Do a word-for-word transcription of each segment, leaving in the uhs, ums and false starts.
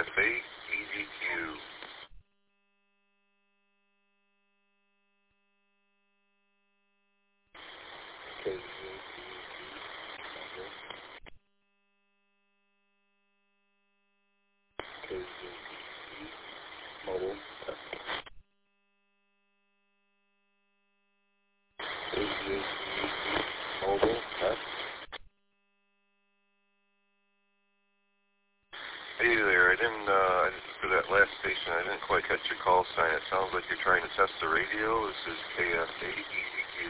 F eight E D Q. Mobile test. K G H mobile test. Hey there, I didn't, uh, for that last station, I didn't quite catch your call sign. It sounds like you're trying to test the radio. This is K F eight E D Q.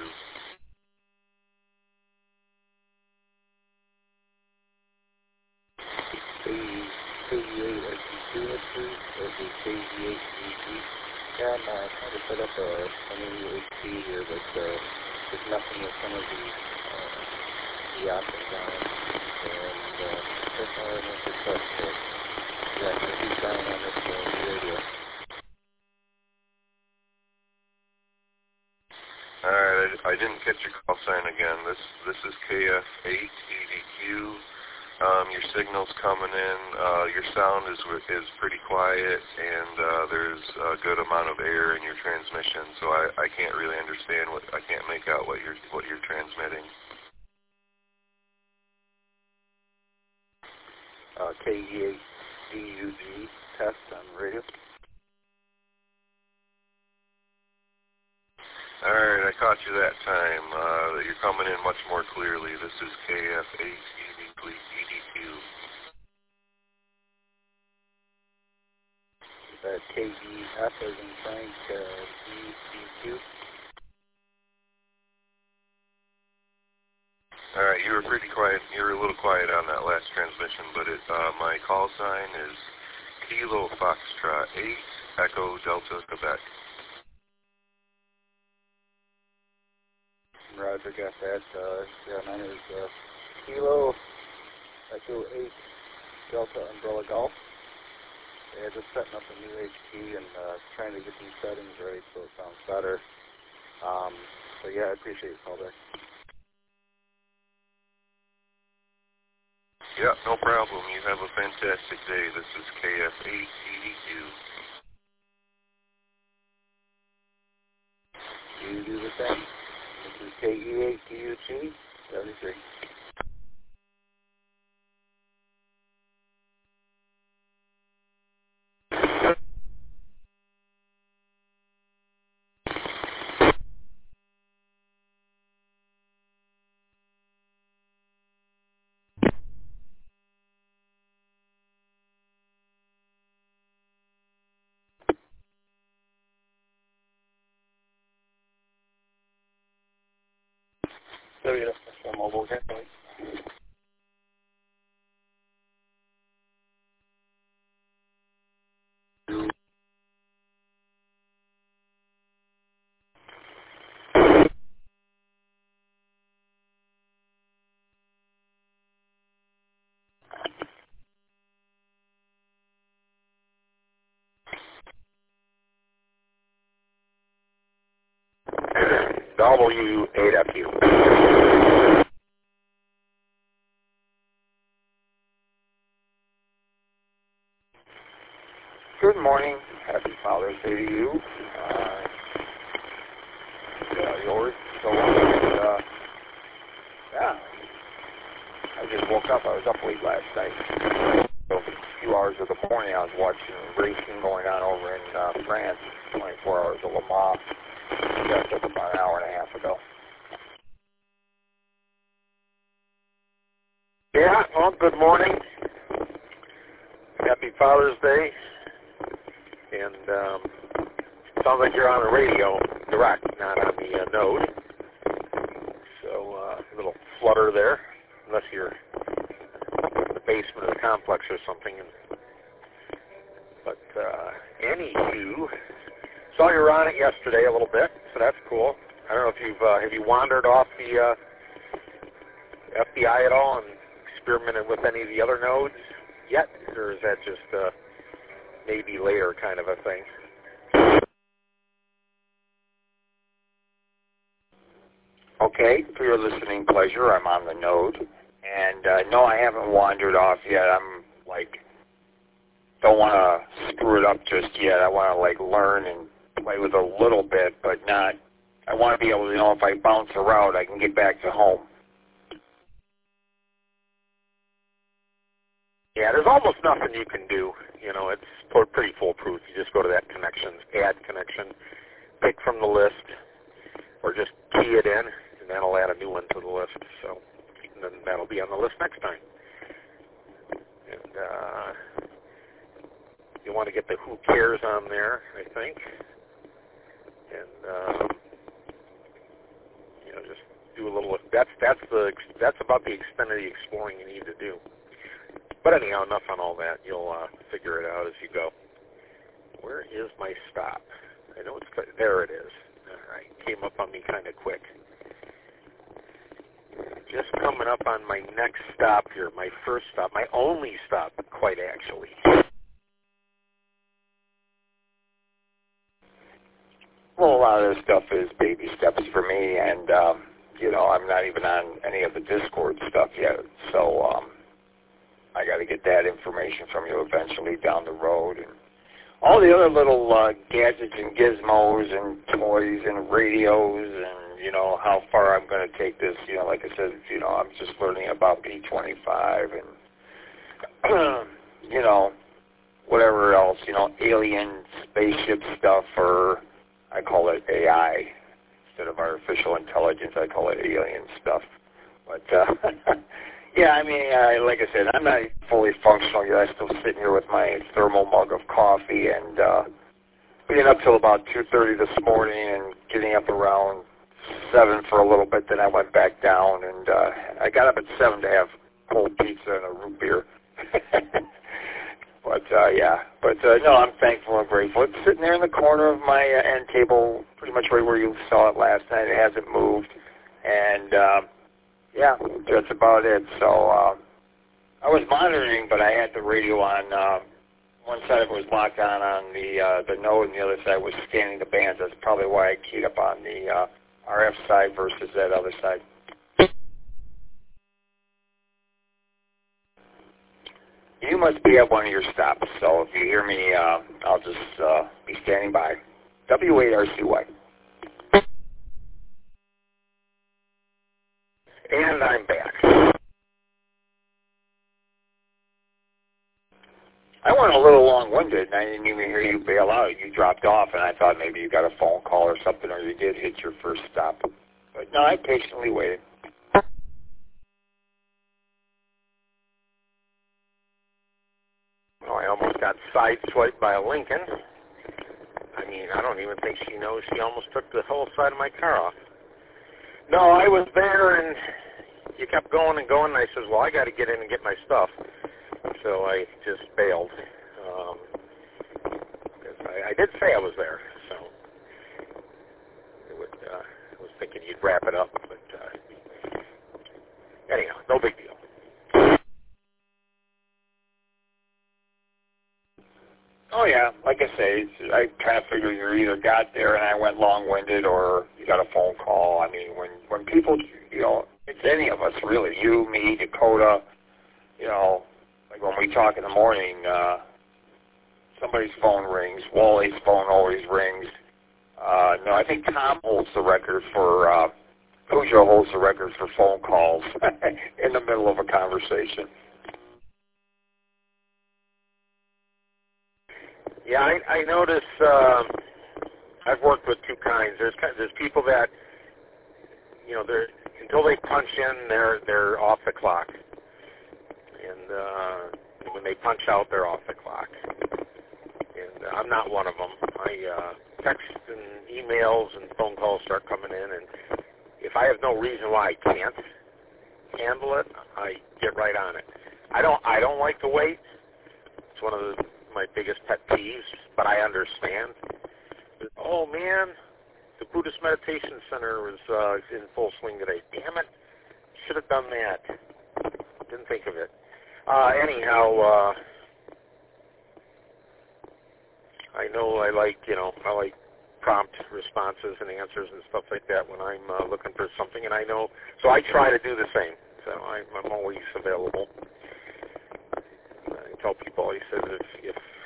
K G eight S D two entry, or the K G eight E D. Yeah, I'm uh, trying to set up a, a new H P here, but uh, there's nothing with some of the, uh, the options on it. And uh, that's all I want to test for. Yeah, I'm going to keep trying on this uh, radio. Alright, I, I didn't catch your call sign again. This this is K F eight E D Q. Um, your signal's coming in. Uh, your sound is is pretty quiet, and uh, there's a good amount of air in your transmission. So I, I can't really understand what I can't make out what you're what you're transmitting. Uh, K G eight D U G test on the radio. Alright, I caught you that time. Uh, you're coming in much more clearly. This is K F eight E D Q. Is that K G F as in Frank, uh, D C Q? Alright, you were pretty quiet. You were a little quiet on that last transmission, but it, uh, my call sign is Kilo Foxtrot eight Echo Delta Quebec. Roger, got that. Uh, yeah, mine is uh, Kilo Echo eight Delta Umbrella Golf. Yeah, just setting up a new H P and uh, trying to get these settings right so it sounds better. Um, so yeah, I appreciate your call back. Yeah, no problem. You have a fantastic day. This is K F eight E D Q. You do the same. This is K E eight D U G seventy-three. There you go. That's mobile again. W eight F U. Good morning. Happy Father's Day to you. Uh, yeah, yours. So, uh, yeah. I just woke up. I was up late last night. So, a few hours of the morning, I was watching racing going on over in uh, France. twenty-four hours of Le Mans. Just up about an hour and a half ago. Yeah, well, good morning. Happy Father's Day. And um, sounds like you're on the radio direct, not on the uh, node. So uh, a little flutter there, unless you're in the basement of the complex or something. But uh, anywho, saw you were on it yesterday a little bit, so that's cool. I don't know if you've uh, have you wandered off the uh, F B I at all and experimented with any of the other nodes yet, or is that just uh, maybe later kind of a thing? Okay, for your listening pleasure, I'm on the node. And uh, no, I haven't wandered off yet. I'm like don't want to screw it up just yet. I want to like learn and play with a little bit, but not. I want to be able to know if I bounce a route, I can get back to home. Yeah, there's almost nothing you can do. You know, it's pretty foolproof. You just go to that connections, add connection, pick from the list, or just key it in, and that'll add a new one to the list. So, and then that'll be on the list next time. And uh, you want to get the who cares on there, I think. And um, you know, just do a little. That's that's the that's about the extent of the exploring you need to do. But anyhow, enough on all that. You'll uh, figure it out as you go. Where is my stop? I know it's there. It is. All right, came up on me kind of quick. Just coming up on my next stop here, my first stop, my only stop, quite actually. Well, a lot of this stuff is baby steps for me, and um, you know, I'm not even on any of the Discord stuff yet, so um, I got to get that information from you eventually down the road, and all the other little uh, gadgets and gizmos and toys and radios, and you know how far I'm going to take this. You know, like I said, you know, I'm just learning about B twenty-five and you know whatever else. You know, alien spaceship stuff, or I call it A I instead of artificial intelligence. I call it alien stuff. But uh, yeah, I mean, uh, like I said, I'm not fully functional yet. I'm still sitting here with my thermal mug of coffee, and uh, being up till about two thirty this morning, and getting up around seven for a little bit. Then I went back down, and uh, I got up at seven to have cold pizza and a root beer. But, uh, yeah, but, uh, no, I'm thankful and grateful. It's sitting there in the corner of my uh, end table, pretty much right where you saw it last night. It hasn't moved, and, um, yeah, that's about it. So uh, I was monitoring, but I had the radio on. Uh, one side of it was locked on on the uh, the node, and the other side was scanning the bands. That's probably why I keyed up on the uh, R F side versus that other side. You must be at one of your stops, so if you hear me, uh, I'll just uh, be standing by. W eight R C Y. And I'm back. I went a little long-winded, and I didn't even hear you bail out. You dropped off, and I thought maybe you got a phone call or something, or you did hit your first stop. But no, I patiently waited. Well, I almost got sideswiped by a Lincoln. I mean, I don't even think she knows she almost took the whole side of my car off. No, I was there, and you kept going and going, and I says, well, I got to get in and get my stuff. So I just bailed. Um, 'cause I, I did say I was there, so I, would, uh, I was thinking you'd wrap it up, but uh, anyhow, no big deal. Oh, yeah. Like I say, it's, I kind of figured you either got there and I went long-winded, or you got a phone call. I mean, when, when people, you know, it's any of us, really. You, me, Dakota, you know, like when we talk in the morning, uh, somebody's phone rings. Wally's phone always rings. Uh, no, I think Tom holds the record for, uh, Cujo holds the record for phone calls in the middle of a conversation. Yeah, I, I notice. Um, I've worked with two kinds. There's there's people that, you know, they're until they punch in, they're they're off the clock, and uh, when they punch out, they're off the clock. And uh, I'm not one of them. I uh, text and emails and phone calls start coming in, and if I have no reason why I can't handle it, I get right on it. I don't I don't like to wait. It's one of the my biggest pet peeves, but I understand. Oh man, the Buddhist Meditation Center was uh, in full swing today. Damn it, should have done that. Didn't think of it. Uh, anyhow, uh, I know I like you know I like prompt responses and answers and stuff like that when I'm uh, looking for something, and I know so I try to do the same. So I'm, I'm always available. I tell people, he says, if, if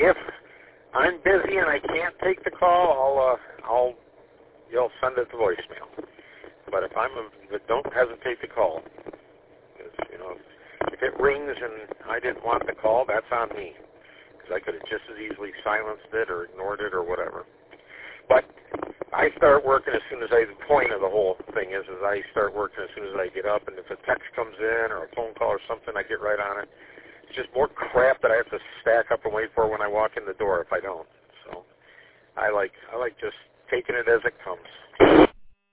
if I'm busy and I can't take the call, I'll, uh, I'll, you'll send it to voicemail. But if I'm, a, don't hesitate to call. Because, you know, if it rings and I didn't want the call, that's on me. Because I could have just as easily silenced it or ignored it or whatever. But I start working as soon as I, the point of the whole thing is, is I start working as soon as I get up, and if a text comes in or a phone call or something, I get right on it. It's just more crap that I have to stack up and wait for when I walk in the door if I don't. So I like, I like just taking it as it comes.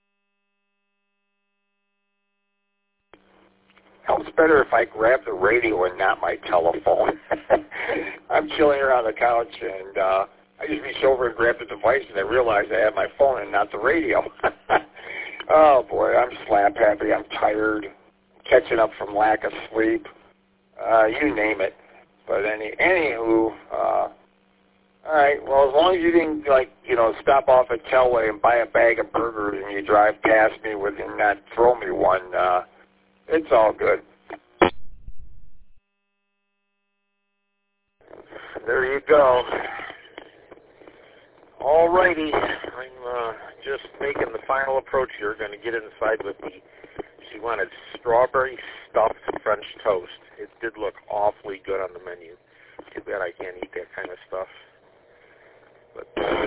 Helps better if I grab the radio and not my telephone. I'm chilling around the couch, and uh, I just reach over and grab the device, and I realize I have my phone and not the radio. Oh, boy, I'm slap happy. I'm tired, catching up from lack of sleep. Uh, you name it. But any, anywho, uh, all right, well, as long as you didn't, like, you know, stop off at Telway and buy a bag of burgers and you drive past me with and not throw me one, uh, it's all good. There you go. All righty. I'm uh, just making the final approach here. Going to get inside with me. She wanted strawberry stuffed French toast. It did look awfully good on the menu. Too bad I can't eat that kind of stuff. But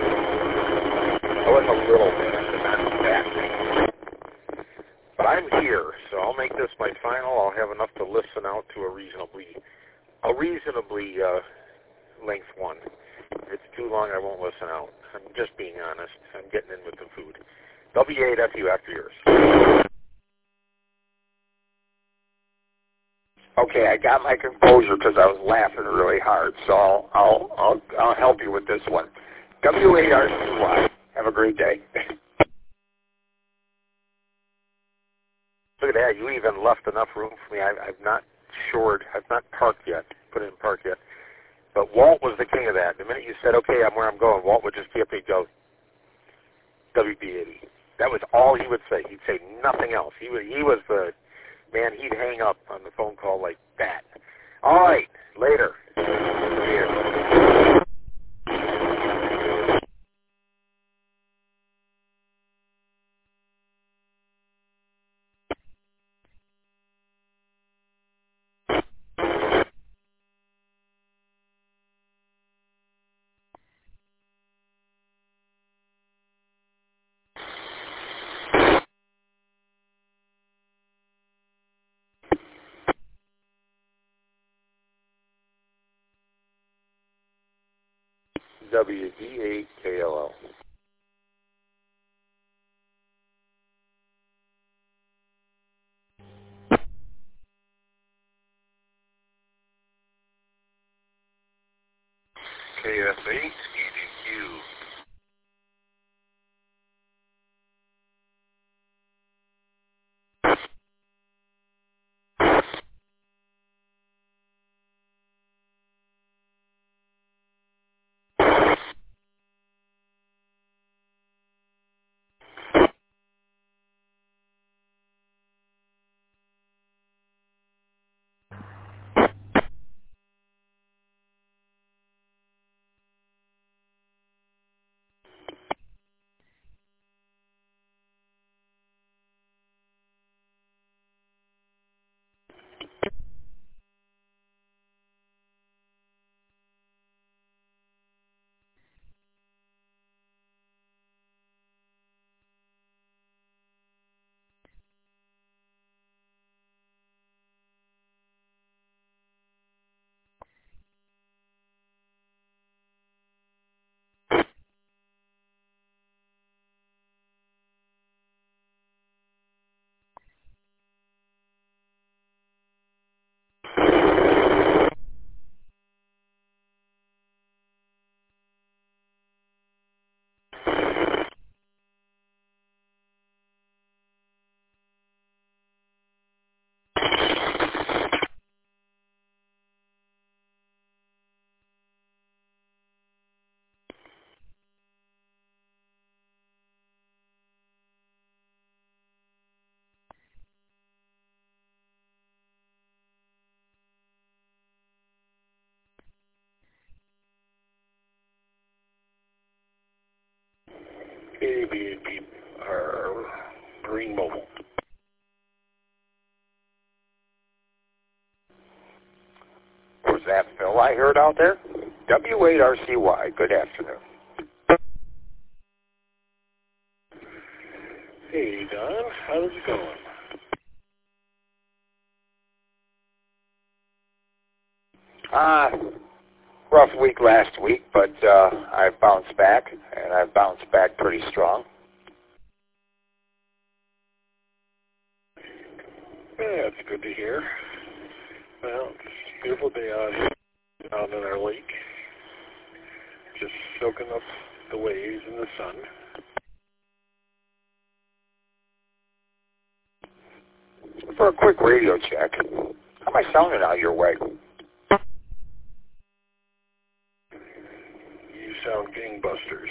I was a little bit, but not that. But I'm here, so I'll make this my final. I'll have enough to listen out to a reasonably, a reasonably uh, length one. If it's too long, I won't listen out. I'm just being honest. I'm getting in with the food. W eight F U after yours. Okay, I got my composure because I was laughing really hard, so I'll I'll I'll, I'll help you with this one. W eight R C Y. Have a great day. Look at that. You even left enough room for me. I, I've not shored. I've not parked yet. Put it in park yet. But Walt was the king of that. The minute you said, okay, I'm where I'm going, Walt would just keep me go, W B eighty. That was all he would say. He'd say nothing else. He was, he was the, man, he'd hang up on the phone call like that. All right, later. Later. W D eight K L L. K S eight E D Q. K V eight P, our Marine Mobile. Was that Phil I heard out there? W eight R C Y, good afternoon. Hey, Don, how's it going? Uh, rough week last week, but uh, I've bounced back, and I've bounced back pretty strong. Yeah, it's good to hear. Well, it's a beautiful day out here, out in our lake. Just soaking up the waves and the sun. For a quick radio check, how am I sounding out your way? You sound gangbusters.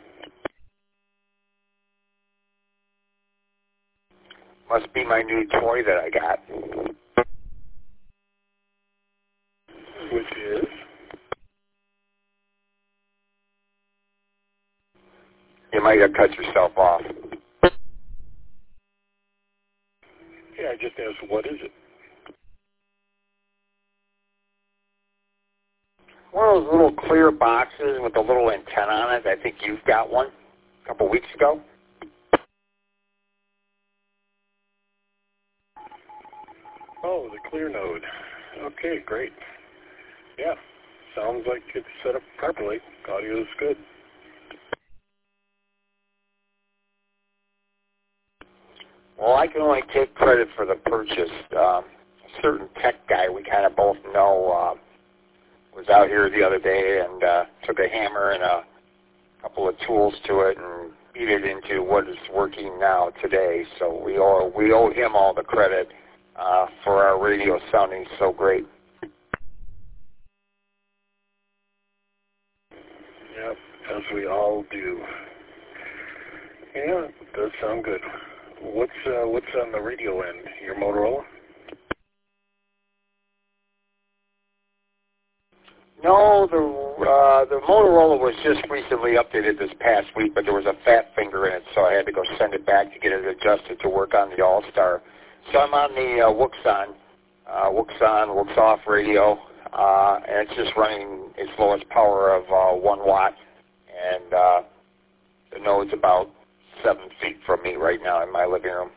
Must be my new toy that I got. Which is? You might have cut yourself off. Yeah, I just asked, what is it? One of those little clear boxes with a little antenna on it. I think you've got one a couple weeks ago. Oh, the clear node. Okay, great. Yeah, sounds like it's set up properly. Audio is good. Well, I can only take credit for the purchase. Um, a certain tech guy we kind of both know uh, was out here the other day and uh, took a hammer and a couple of tools to it and beat it into what is working now today. So we owe, we owe him all the credit uh, for our radio sounding so great. Yep, as we all do. Yeah, it does sound good. What's uh, what's on the radio end? Your Motorola? No, the uh, the Motorola was just recently updated this past week, but there was a fat finger in it, so I had to go send it back to get it adjusted to work on the All-Star. So I'm on the uh, Wuxon, uh, Wuxon, Wuxoff radio, uh, and it's just running its lowest power of uh, one watt, and uh, the node's about seven feet from me right now in my living room.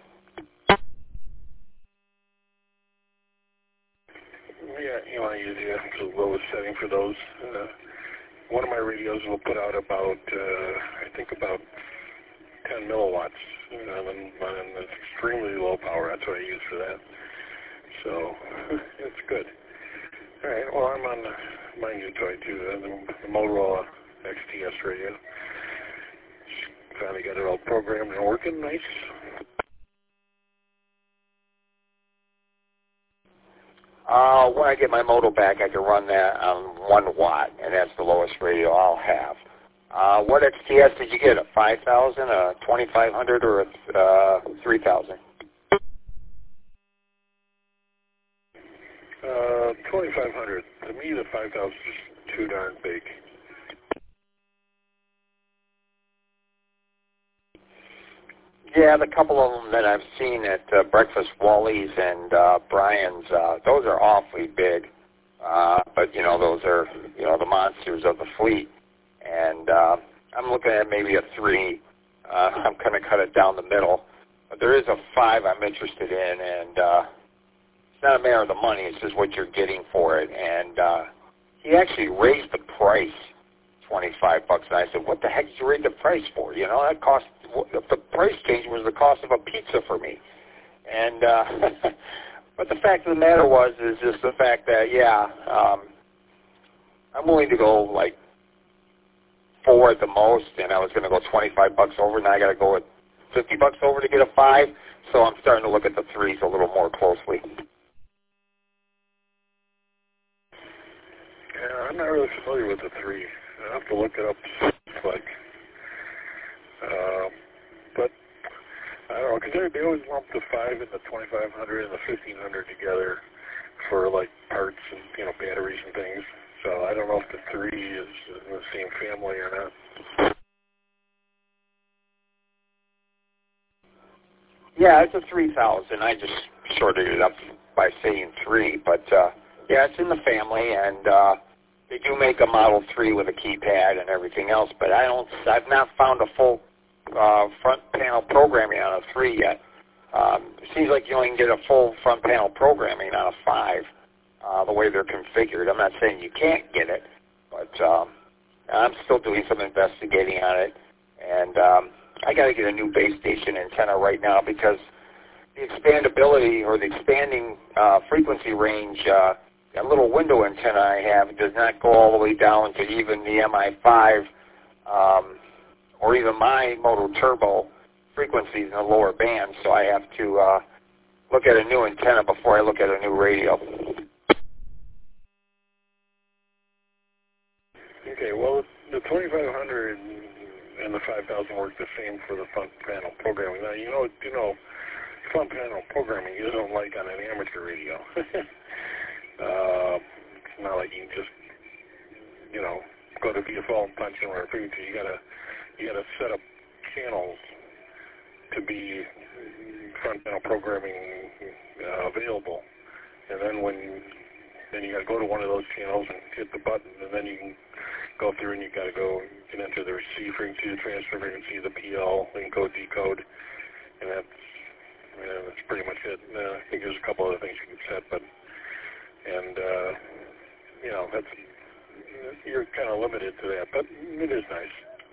Yeah, you want to use the lowest setting for those. Uh, one of my radios will put out about, uh, I think about ten milliwatts, and then running that's extremely low power. That's what I use for that. So it's good. All right. Well, I'm on the, my new toy too, uh, the, the Motorola X T S radio. Finally got it all programmed and working nice. Uh, when I get my Moto back, I can run that on one watt, and that's the lowest radio I'll have. Uh, what X T S did you get? A five thousand, a twenty-five hundred, or a uh, three thousand? Uh, twenty-five hundred. To me, the five thousand is too darn big. Yeah, the couple of them that I've seen at uh, Breakfast Wally's and uh, Brian's, uh, those are awfully big. Uh, but, you know, those are, you know, the monsters of the fleet. And uh, I'm looking at maybe a three. Uh, I'm going to cut it down the middle. But there is a five I'm interested in, and uh, it's not a matter of the money. It's just what you're getting for it. And uh, he actually raised the price twenty-five bucks, and I said, what the heck did you raise the price for? You know, that cost, the price change was the cost of a pizza for me. And, uh, but the fact of the matter was, is just the fact that, yeah, um, I'm willing to go like four at the most, and I was going to go twenty-five bucks over, now I got to go at fifty bucks over to get a five, so I'm starting to look at the threes a little more closely. Yeah, I'm not really familiar with the three. I have to look it up. It's like, uh, but I don't know, because they, they always lump the five and the twenty-five hundred and the fifteen hundred together for like parts and, you know, batteries and things. So I don't know if the three is in the same family or not. Yeah, it's a three thousand. I just shorted it up by saying three, but uh, yeah, it's in the family, and uh, they do make a Model three with a keypad and everything else, but I don't. I've not found a full uh, front panel programming on a three yet. Um, it seems like you only can get a full front panel programming on a five, uh, the way they're configured. I'm not saying you can't get it, but um, I'm still doing some investigating on it, and um, I got to get a new base station antenna right now because the expandability or the expanding uh, frequency range, uh, that little window antenna I have does not go all the way down to even the M I five um, or even my Moto Turbo frequencies in the lower band, so I have to uh, look at a new antenna before I look at a new radio. Okay, well, the twenty-five hundred and the five thousand work the same for the front panel programming. Now, you know, you know, front panel programming you don't like on an amateur radio. uh, it's not like you can just, you know, go to V F L and punch in where frequency. You gotta, you gotta set up channels to be front panel programming uh, available, and then when then you got to go to one of those channels and hit the button, and then you can go through and you got to go you can enter the receive frequency, the transfer frequency, the P L, encode, decode, and that's uh, that's pretty much it. Uh, I think there's a couple other things you can set, but and uh, you know that's you're kind of limited to that, but it is nice.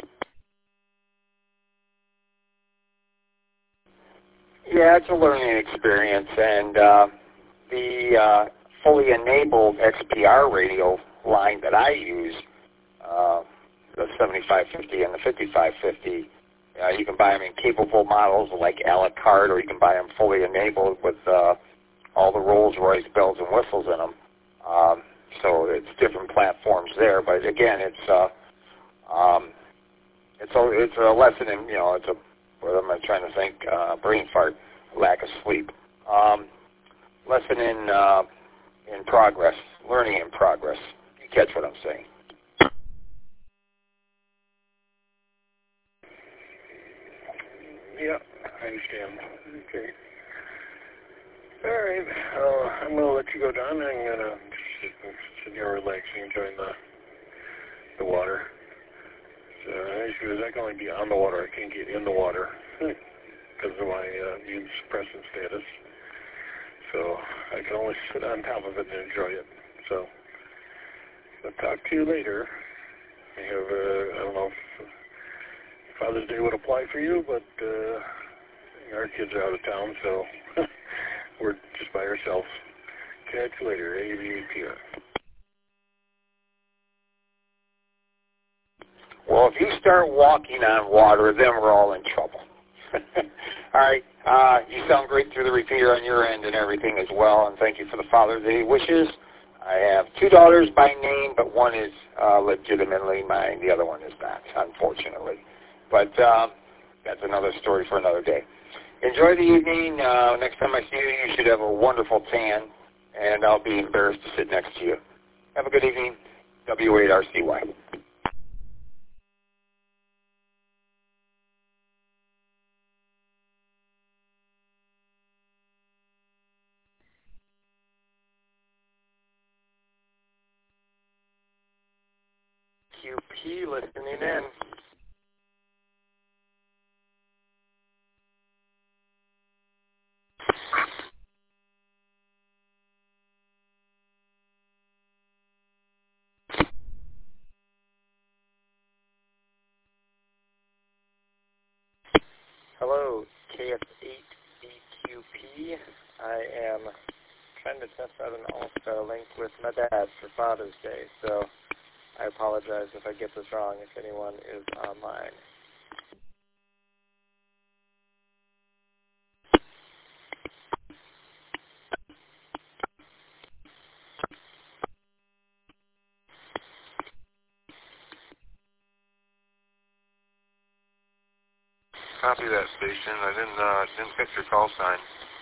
Yeah, it's a learning experience, and uh, the uh, fully enabled X P R radio line that I use, uh, the seventy-five fifty and the fifty-five fifty, uh, you can buy them in capable models like a la carte, or you can buy them fully enabled with uh, all the Rolls-Royce bells and whistles in them. Um, so it's different platforms there, but again, it's uh, um, it's a it's a lesson in you know it's a what am I trying to think? Uh, brain fart, lack of sleep. Um, lesson in uh, in progress, learning in progress. You catch what I'm saying? Yeah, I understand. Okay. All right. Uh, I'm going to let you go down. I'm going to sit, sit here relaxing, enjoying the the water. So, the issue is I can only be on the water. I can't get in the water because of my uh, immune suppressant status. So I can only sit on top of it and enjoy it. So I'll talk to you later. I have, uh, I don't know if Father's Day would apply for you, but uh, our kids are out of town, so we're just by ourselves. Catch you later, A V P R. Well, if you start walking on water, then we're all in trouble. All right. Uh, you sound great through the repeater on your end and everything as well, and thank you for the Father's Day wishes. I have two daughters by name, but one is uh, legitimately mine. The other one is not, unfortunately. But um, that's another story for another day. Enjoy the evening. Uh, next time I see you, you should have a wonderful tan, and I'll be embarrassed to sit next to you. Have a good evening. W eight R C Y. Q P listening in. Hello, K F eight B Q P. I am trying to test out an All-Star link with my dad for Father's Day, so I apologize if I get this wrong if anyone is online. Copy that station. I didn't uh, didn't get your call sign.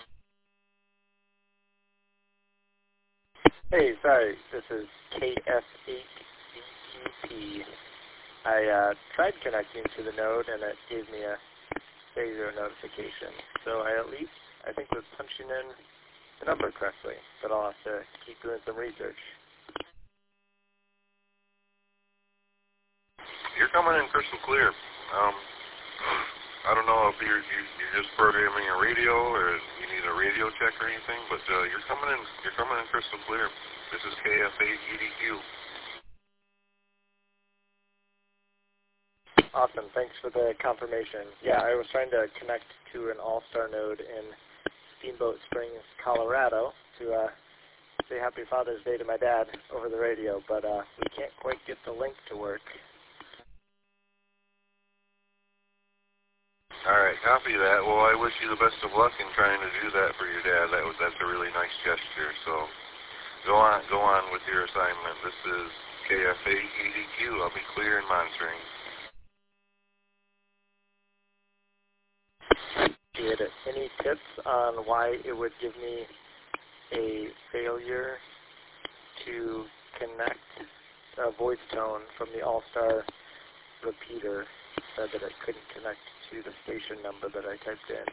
Hey, sorry, this is K F eight B Q P. I uh, tried connecting to the node, and it gave me a failure notification. So I at least, I think, was punching in the number correctly, but I'll have to keep doing some research. You're coming in crystal clear. Um, I don't know if you're, you're just programming a radio or you need a radio check or anything, but uh, you're coming in. You're coming in crystal clear. This is K F eight E D Q. Awesome. Thanks for the confirmation. Yeah, I was trying to connect to an All-Star node in Steamboat Springs, Colorado, to uh, say Happy Father's Day to my dad over the radio, but uh, we can't quite get the link to work. All right, copy that. Well, I wish you the best of luck in trying to do that for your dad. That was that's a really nice gesture. So go on, go on with your assignment. This is K F eight E D Q. I'll be clear and monitoring. Did any tips on why it would give me a failure to connect a voice tone from the All-Star repeater? Said that it couldn't connect to the station number that I typed in.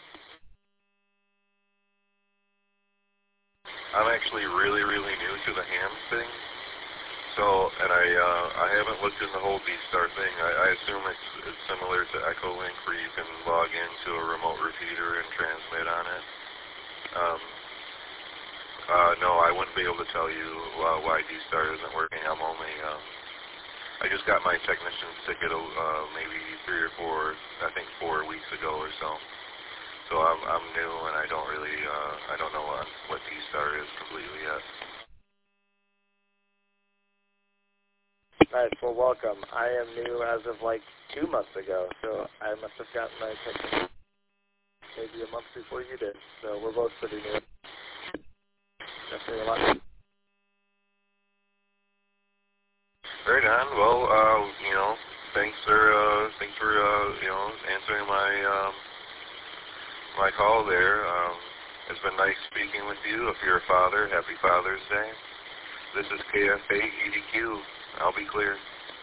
I'm actually really, really new to the ham thing. So, and I uh, I haven't looked in the whole D-Star thing. I, I assume it's, it's similar to Echolink where you can log into a remote repeater and transmit on it. Um, uh, no, I wouldn't be able to tell you uh, why D-Star isn't working. I'm only, um, I just got my technician's ticket uh, maybe three or four, I think four weeks ago or so. So I'm, I'm new and I don't really, uh, I don't know what, what D-Star is completely yet. Nice. Well, welcome. I am new as of like two months ago, so I must have gotten my ticket maybe a month before you did. So we're both pretty new. Definitely a lot. Right on. Well, uh, you know, thanks for uh, thanks for uh, you know answering my um, my call there. Um, it's been nice speaking with you. If you're a father, happy Father's Day. This is K F eight E D Q. I'll be clear.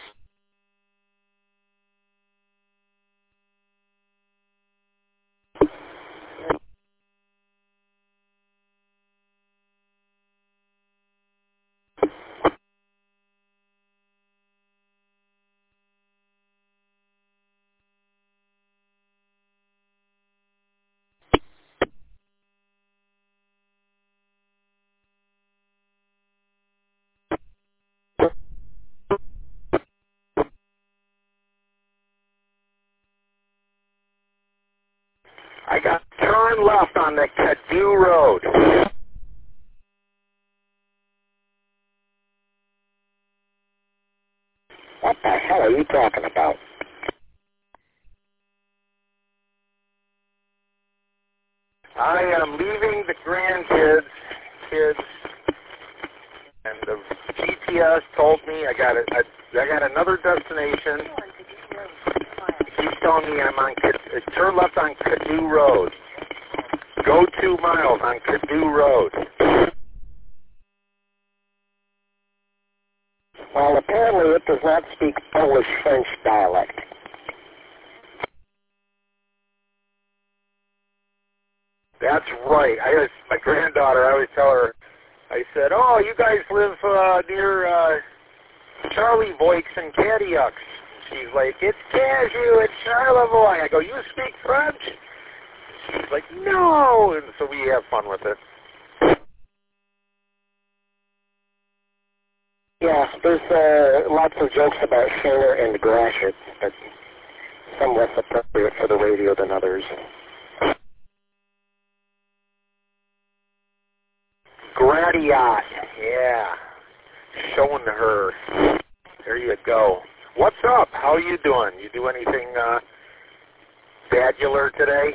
I got turn left on the Caddo Road. What the hell are you talking about? I am leaving the grandkids, kids, and the G P S told me I got a, I, I got another destination. He's telling me I'm on, turn left on Caddo Road. Go two miles on Caddo Road. Well, apparently it does not speak Polish-French dialect. That's right. I was, my granddaughter, I always tell her, I said, oh, you guys live uh, near uh, Charlie Voix and Cadieux. She's like, it's Cashew, it's Charlevoix. I go, you speak French? She's like, no. And so we have fun with it. Yeah, there's uh, lots of jokes about Shaler and Gratiot, but some less appropriate for the radio than others. Gratiot, yeah. Showing her. There you go. What's up? How are you doing? You do anything uh, badular today?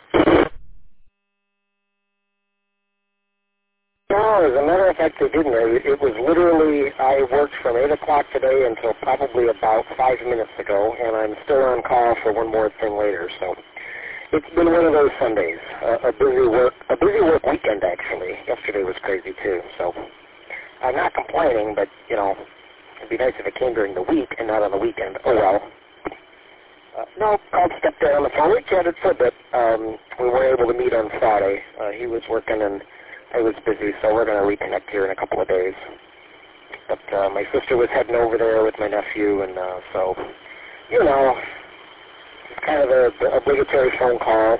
No, as a matter of fact, I didn't. It was literally, I worked from eight o'clock today until probably about five minutes ago, and I'm still on call for one more thing later. So it's been one of those Sundays, uh, a busy work, a busy work weekend actually. Yesterday was crazy too. So I'm not complaining, but you know, it'd be nice if it came during the week and not on the weekend. Oh well. Uh, no, called stepdad on the phone. We chatted for a bit. Um, we weren't able to meet on Friday. Uh, he was working and I was busy, so we're going to reconnect here in a couple of days. But uh, my sister was heading over there with my nephew, and uh, so, you know, it's kind of a, the obligatory phone call.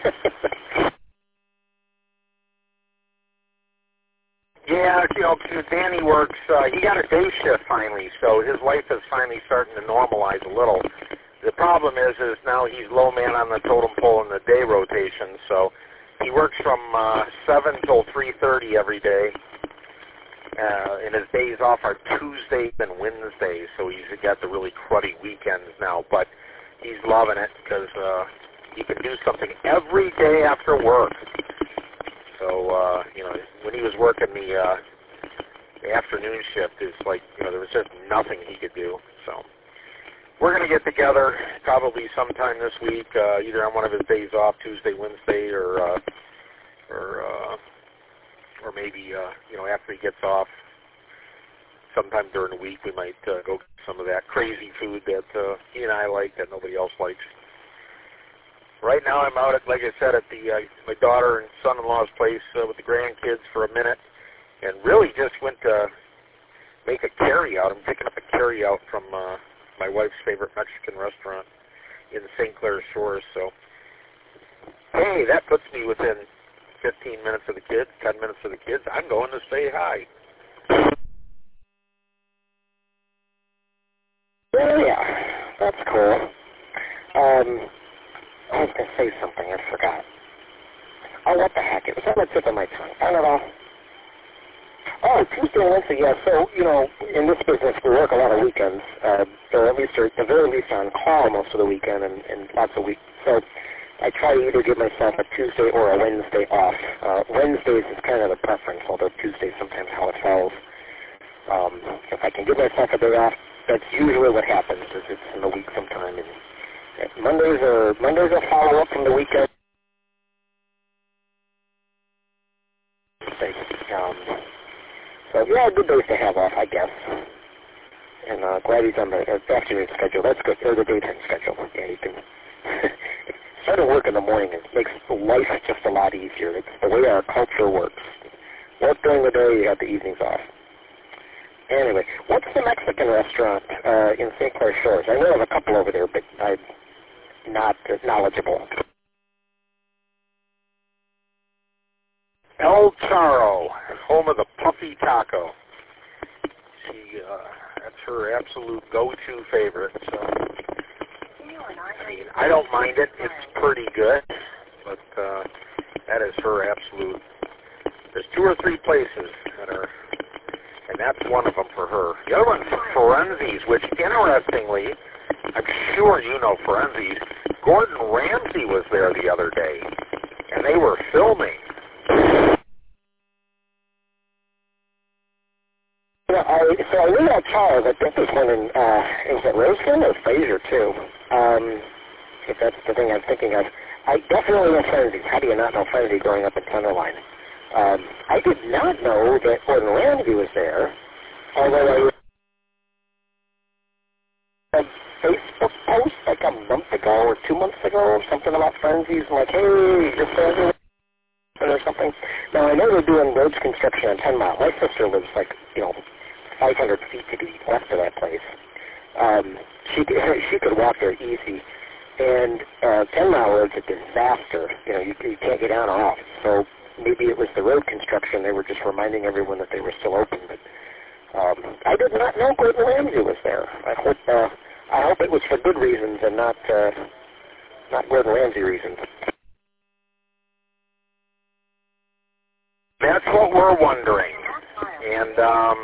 Yeah, you know, Danny works, uh, he got a day shift finally, so his life is finally starting to normalize a little. The problem is, is now he's low man on the totem pole in the day rotation, so he works from uh, seven till three thirty every day, uh, and his days off are Tuesdays and Wednesdays, so he's got the really cruddy weekends now, but he's loving it because uh, he can do something every day after work. So, uh, you know, when he was working the, uh, the afternoon shift, it's like, you know, there was just nothing he could do. So we're going to get together probably sometime this week, uh, either on one of his days off, Tuesday, Wednesday, or, uh, or, uh, or maybe, uh, you know, after he gets off, sometime during the week, we might uh, go get some of that crazy food that uh, he and I like that nobody else likes. Right now I'm out at, like I said, at the uh, my daughter and son-in-law's place uh, with the grandkids for a minute, and really just went to make a carry-out. I'm picking up a carry-out from uh, my wife's favorite Mexican restaurant in Saint Clair Shores. So, hey, that puts me within fifteen minutes of the kids, ten minutes of the kids. I'm going to say hi. Well, yeah, that's cool. Um... I was going to say something. I forgot. Oh, what the heck. It was on the tip of my tongue. I don't know. Oh, Tuesday and Wednesday, yeah. So, you know, in this business, we work a lot of weekends, uh, or at least, or at the very least on call most of the weekend and, and lots of weeks. So I try to either give myself a Tuesday or a Wednesday off. Uh, Wednesdays is kind of the preference, although Tuesdays sometimes how it falls. Um, if I can give myself a day off, that's usually what happens, is it's in the week sometime. And Mondays are Mondays are follow up from the weekend. Um, so yeah, good days to have off, I guess. And uh, glad he's on the uh, afternoon schedule. That's good. Or the daytime schedule. Yeah, you can start to work in the morning. It makes life just a lot easier. It's the way our culture works. Work during the day, you have the evenings off. Anyway, what's the Mexican restaurant uh, in Saint Clair Shores? I know of a couple over there, but I'm not uh, knowledgeable. El Charro, home of the Puffy Taco. She, uh, that's her absolute go-to favorite. So, I mean, I don't mind it. It's pretty good, but uh, that is her absolute. There's two or three places that are. And that's one of them for her. The other one's Ferenzi's, which, interestingly, I'm sure you know Ferenzi's. Gordon Ramsay was there the other day, and they were filming. Yeah, I, so I knew that Charles. I think there's one in, uh, is it Roseland or Fraser, too? Um, if that's the thing I'm thinking of. I definitely know Ferenzi's. How do you not know Ferenzi's growing up in Tenderloin? Um, I did not know that Gordon Ramsay was there, although I read a Facebook post like a month ago or two months ago or something about Ferenzi's, like, hey, you're Ferenzi's or something. Now, I know they're doing roads construction on ten mile. My sister lives like, you know, five hundred feet to the left of that place. Um, she, she could walk there easy. And uh, ten mile road's a disaster. You know, you, you can't get on or off. So maybe it was the road construction. They were just reminding everyone that they were still open. But um, I did not know Gordon Ramsay was there. I hope uh, I hope it was for good reasons and not uh, not Gordon Ramsay reasons. That's what we're wondering. And um,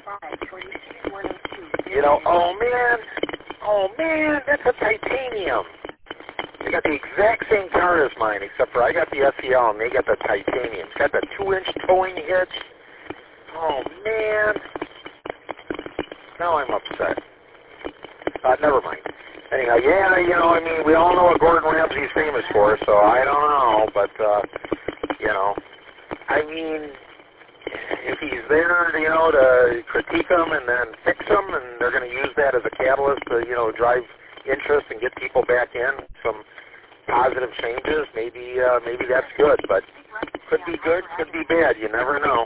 you know, oh man, oh man, that's a titanium. They got the exact same car as mine, except for I got the S E L and they got the titanium. It's got the two-inch towing hitch. Oh, man. Now I'm upset. Uh, never mind. Anyhow, yeah, you know, I mean, we all know what Gordon Ramsay's famous for, so I don't know, but, uh, you know, I mean, if he's there, you know, to critique them and then fix them, and they're going to use that as a catalyst to, you know, drive interest and get people back in, some positive changes, maybe uh, maybe that's good. But could be good, could be bad. You never know.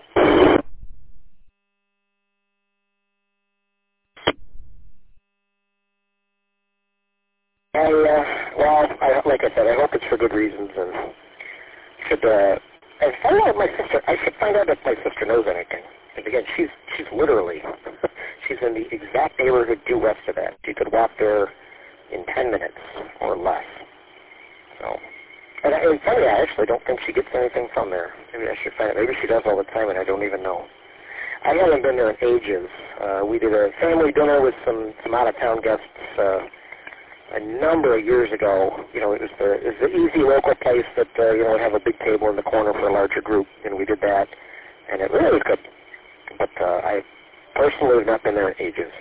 I, uh, well, I, like I said, I hope it's for good reasons, and should, uh, and find out if my sister, I should find out if my sister knows anything. And again, she's, she's literally, she's in the exact neighborhood due west of that. She could walk there in ten minutes or less. So, and, and funny, I actually don't think she gets anything from there. Maybe I should find out. Maybe she does all the time, and I don't even know. I haven't been there in ages. Uh, we did a family dinner with some, some out-of-town guests, uh, a number of years ago. You know, it was the, it was the easy local place that, uh, you know, would have a big table in the corner for a larger group, and we did that, and it really was good. But uh, I personally have not been there in ages.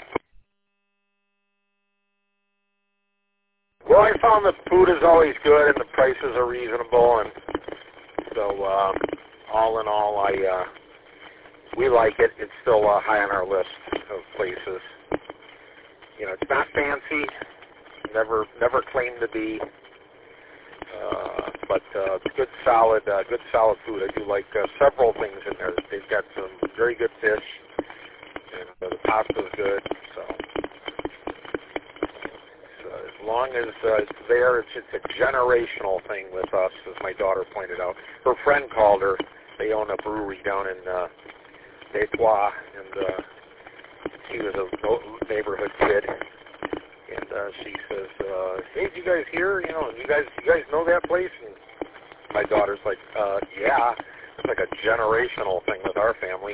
Well, I found the food is always good and the prices are reasonable, and so um, all in all, I uh, we like it. It's still uh, high on our list of places. You know, it's not fancy. Never, never claimed to be, uh, but uh, good, solid, uh, good, solid food. I do like uh, several things in there. They've got some very good fish, and uh, the pasta's good. So, so as long as uh, it's there, it's, it's a generational thing with us, as my daughter pointed out. Her friend called her. They own a brewery down in uh, Detroit, and uh, she was a neighborhood kid. And uh, she says, uh, "Hey, did you guys hear? You know, you guys, you guys know that place?" And my daughter's like, uh, "Yeah, it's like a generational thing with our family."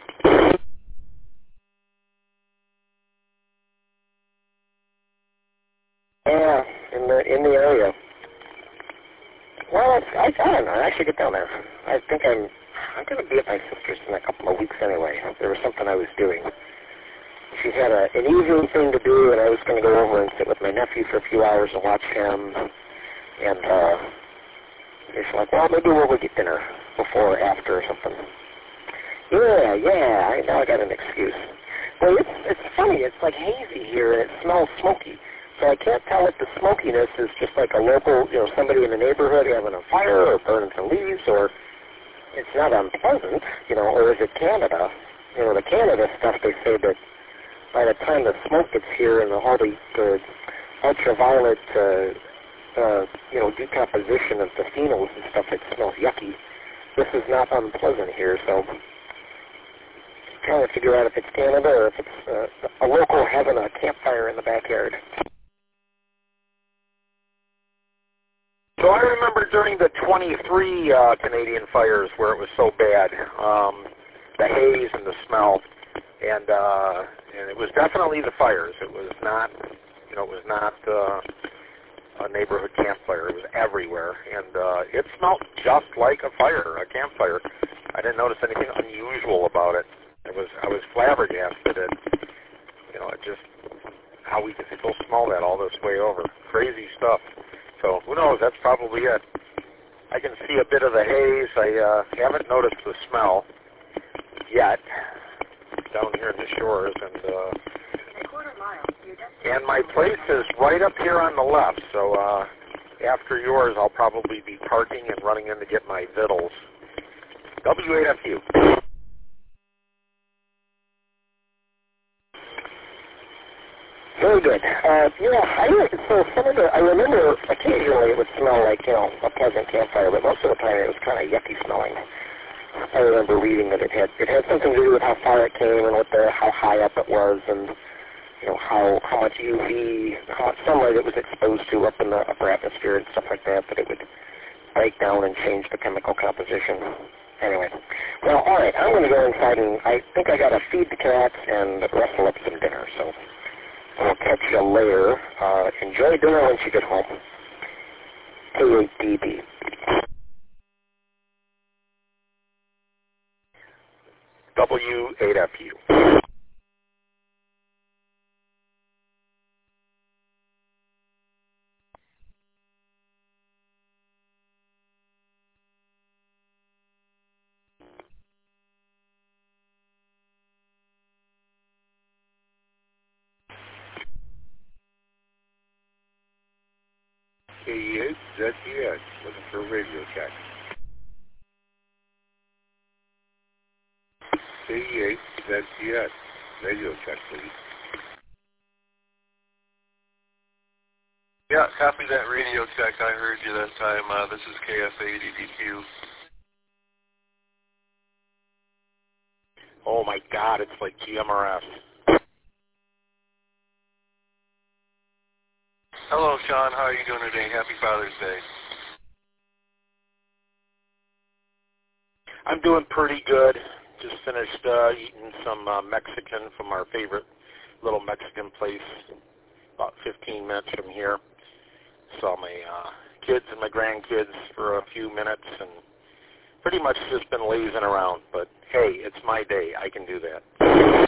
Yeah, in the in the area. Well, I, I don't know. I should get down there. I think I'm I'm going to be at my sister's in a couple of weeks anyway. There was something I was doing. She had a, an evening thing to do, and I was going to go over and sit with my nephew for a few hours and watch him. And uh, she's like, well, maybe we'll go get dinner before or after or something. Yeah, yeah, I, now I got an excuse. Well, it's, it's funny. It's like hazy here, and it smells smoky. So I can't tell if the smokiness is just like a local, you know, somebody in the neighborhood having a fire or burning some leaves, or it's not unpleasant, you know, or is it Canada? You know, the Canada stuff, they say that by the time the smoke gets here and the, all the, the ultraviolet, uh, uh, you know, decomposition of the phenols and stuff, it smells yucky. This is not unpleasant here, so I'm trying to figure out if it's Canada or if it's uh, a local having a campfire in the backyard. So I remember during the twenty-three uh, Canadian fires where it was so bad, um, the haze and the smell, and uh, and it was definitely the fires. It was not, you know, it was not uh, a neighborhood campfire. It was everywhere, and uh, it smelled just like a fire, a campfire. I didn't notice anything unusual about it. It was I was flabbergasted at, you know, it just how we could still smell that all this way over. Crazy stuff. So who knows? That's probably it. I can see a bit of the haze. I uh, haven't noticed the smell yet down here in the shores, and uh, and my place is right up here on the left. So uh, after yours, I'll probably be parking and running in to get my vittles. W eight F U. Very good. Uh, yeah, I so some of the I remember occasionally it would smell like, you know, a pleasant campfire, but most of the time it was kind of yucky smelling. I remember reading that it had it had something to do with how far it came and what the how high up it was, and you know how how much U V how much sunlight it was exposed to up in the upper atmosphere and stuff like that. That it would break down and change the chemical composition. Anyway, well, all right, I'm going to go inside and I think I got to feed the cats and rustle up some dinner. So. I'll catch you later. Uh, enjoy dinner once you get home. K eight D B. W eight F U. K E eight Z T S, looking for a radio check. K E eight Z T S, radio check, please. Yeah, copy that radio check. I heard you that time. Uh, this is K F eight E D Q. Oh my God, it's like G M R S. Hello, Sean. How are you doing today? Happy Father's Day. I'm doing pretty good. Just finished uh, eating some uh, Mexican from our favorite little Mexican place about fifteen minutes from here. Saw my uh, kids and my grandkids for a few minutes and pretty much just been lazing around. But hey, it's my day. I can do that.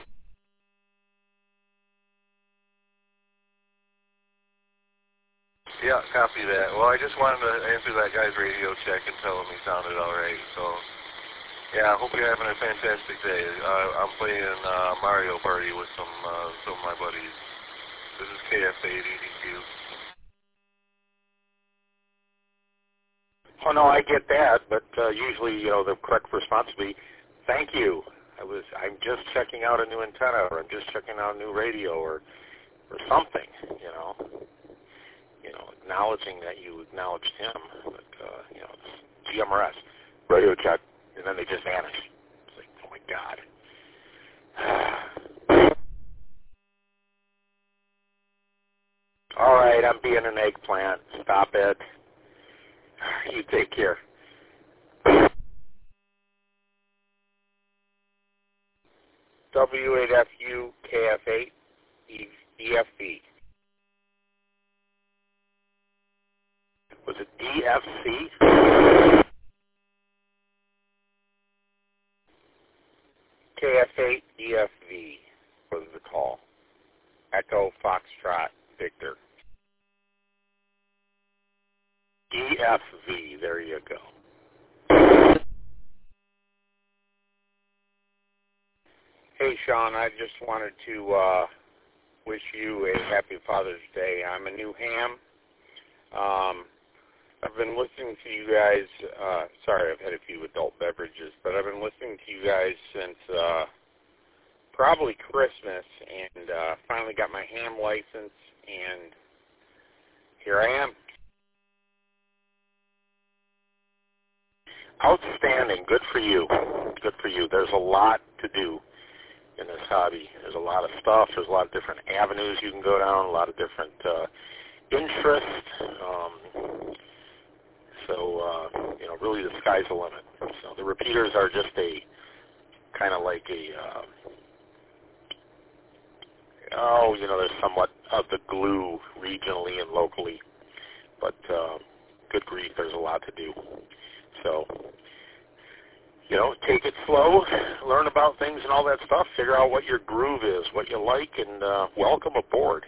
Yeah, copy that. Well, I just wanted to answer that guy's radio check and tell him he sounded all right. So, yeah, I hope you're having a fantastic day. Uh, I'm playing uh, Mario Party with some uh, some of my buddies. This is K F eight E D Q. Oh no, I get that, but uh, usually, you know, the correct response would be, "Thank you. I was. I'm just checking out a new antenna, or I'm just checking out a new radio, or or something." You know. You know, acknowledging that you acknowledged him, but, uh, you know, it's G M R S, radio check, and then they just vanish. It's like, oh my God. All right, I'm being an eggplant. Stop it. You take care. W eight F U K F eight E F V. Was it D F C? K F eight E F V was the call. Echo Foxtrot Victor. E F V, there you go. Hey, Sean, I just wanted to uh, wish you a happy Father's Day. I'm a new ham. Um, I've been listening to you guys, uh, sorry, I've had a few adult beverages, but I've been listening to you guys since uh, probably Christmas, and uh, finally got my ham license, and here I am. Outstanding. Good for you. Good for you. There's a lot to do in this hobby. There's a lot of stuff. There's a lot of different avenues you can go down, a lot of different uh, interests. Um, so, uh, you know, really the sky's the limit. So the repeaters are just a kind of like a, uh, oh, you know, there's somewhat of the glue regionally and locally. But uh, good grief, there's a lot to do. So, you know, take it slow, learn about things and all that stuff, figure out what your groove is, what you like, and uh, welcome aboard.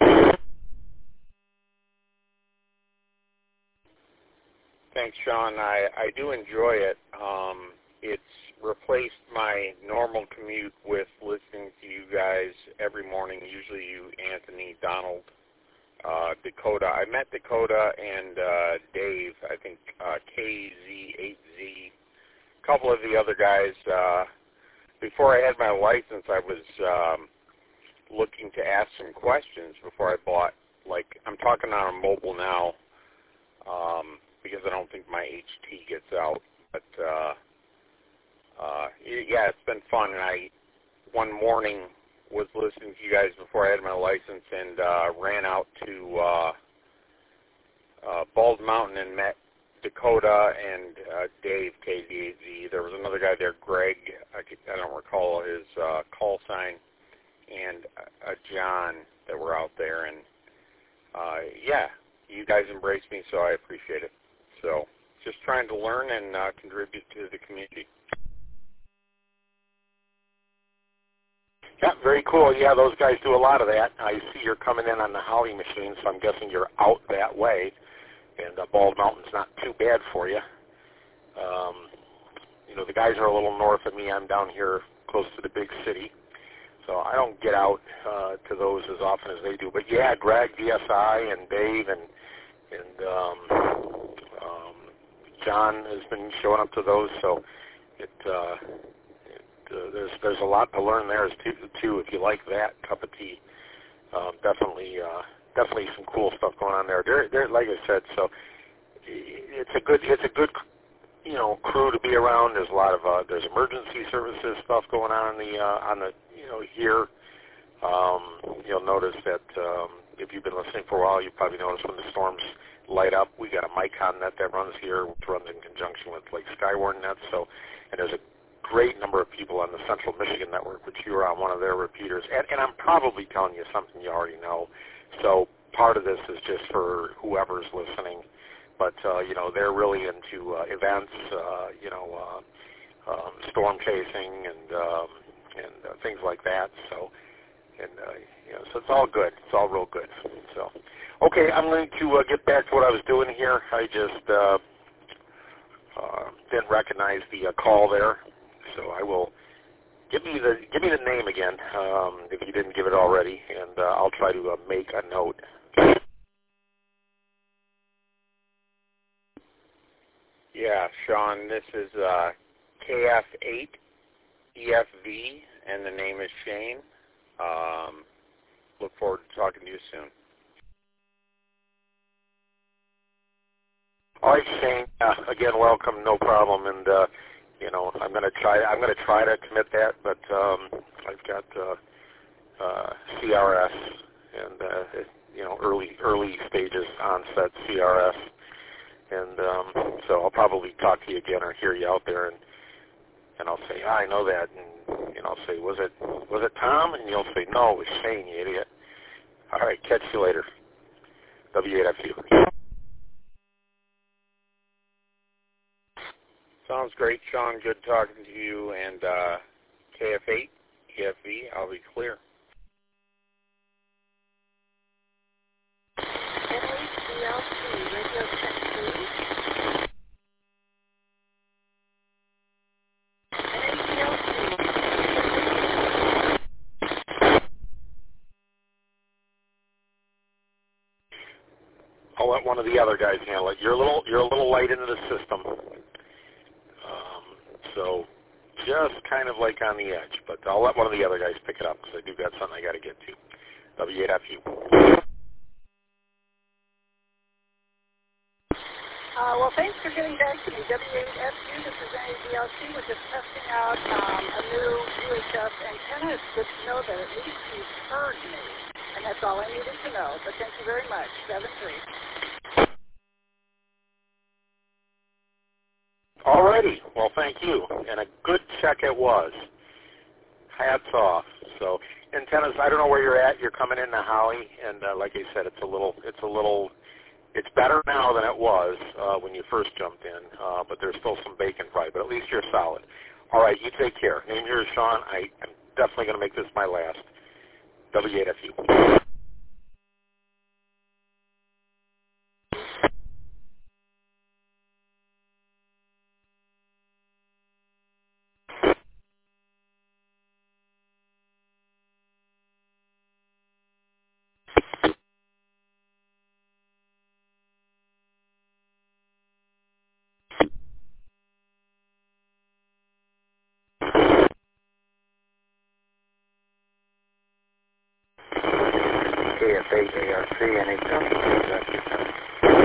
Thanks, Sean. I, I do enjoy it. Um, it's replaced my normal commute with listening to you guys every morning, usually you, Anthony, Donald, uh, Dakota. I met Dakota and uh, Dave, I think uh, K Z eight Z, a couple of the other guys. Uh, before I had my license, I was um, looking to ask some questions before I bought, like, I'm talking on a mobile now, um, because I don't think my H T gets out. But, uh, uh, yeah, it's been fun. And I, one morning, was listening to you guys before I had my license and uh, ran out to uh, uh, Bald Mountain and met Dakota and uh, Dave, K Z eight Z. There was another guy there, Greg. I, I don't recall his uh, call sign. And uh, John that were out there. And, uh, yeah, you guys embraced me, so I appreciate it. So just trying to learn and uh, contribute to the community. Yeah, very cool. Yeah, those guys do a lot of that. I see you're coming in on the Holly machine, so I'm guessing you're out that way. And uh, Bald Mountain's not too bad for you. Um, you know, the guys are a little north of me. I'm down here close to the big city. So I don't get out uh, to those as often as they do. But, yeah, Greg, D S I, and Dave, and and um, um, John has been showing up to those, so it, uh, it uh, there's there's a lot to learn there too. Too, if you like that cup of tea, um, definitely uh, definitely some cool stuff going on there. There, there, like I said, so it's a good it's a good you know crew to be around. There's a lot of uh, there's emergency services stuff going on in the uh, on the you know here. Um, you'll notice that um, if you've been listening for a while, you probably noticed when the storms light up, we got a Micon net that runs here, which runs in conjunction with like Skywarn Net. So, and there's a great number of people on the Central Michigan Network, which you are on one of their repeaters. And, and I'm probably telling you something you already know. So part of this is just for whoever's listening. But, uh, you know, they're really into uh, events, uh, you know, uh, um, storm chasing and, um, and uh, things like that. So, and, uh, you know, so it's all good. It's all real good. So, okay, I'm going to uh, get back to what I was doing here. I just uh, uh, didn't recognize the uh, call there, so I will give me the give me the name again um, if you didn't give it already, and uh, I'll try to uh, make a note. Yeah, Sean, this is uh, K F eight E F V, and the name is Shane. Um, look forward to talking to you soon. All right, Shane. Uh, again, welcome. No problem. And uh, you know, I'm going to try. I'm going to try to commit that, but um, I've got uh, uh, C R S and uh, it, you know, early early stages onset C R S, and um, so I'll probably talk to you again or hear you out there, and and I'll say, oh, I know that, and, and I'll say, was it was it Tom? And you'll say, no, it was Shane, you idiot. All right, catch you later. W eight F U. Sounds great, Sean. Good talking to you. And uh, K F eight E F V, I'll be clear. N H C L C, radio check two. N H C L C. I'll let one of the other guys handle it. You're a little you're a little light into the system, um, so just kind of like on the edge. But I'll let one of the other guys pick it up because I do got something I got to get to. W eight F U. Uh, well, thanks for getting back to me. W eight F U, this is N A D L C. We're just testing out um, a new U H F antenna. It's good to know that at least you've heard me. And that's all I needed to know. But thank you very much. seven three. Alrighty. Well, thank you. And a good check it was. Hats off. So antennas, I don't know where you're at. You're coming into Holly, and uh, like I said, it's a little, it's a little, it's better now than it was uh, when you first jumped in. Uh, but there's still some bacon fry. But at least you're solid. All right, you take care. Name here is Sean. I, I'm definitely going to make this my last. W eight F U. K F eight A R C, N H L.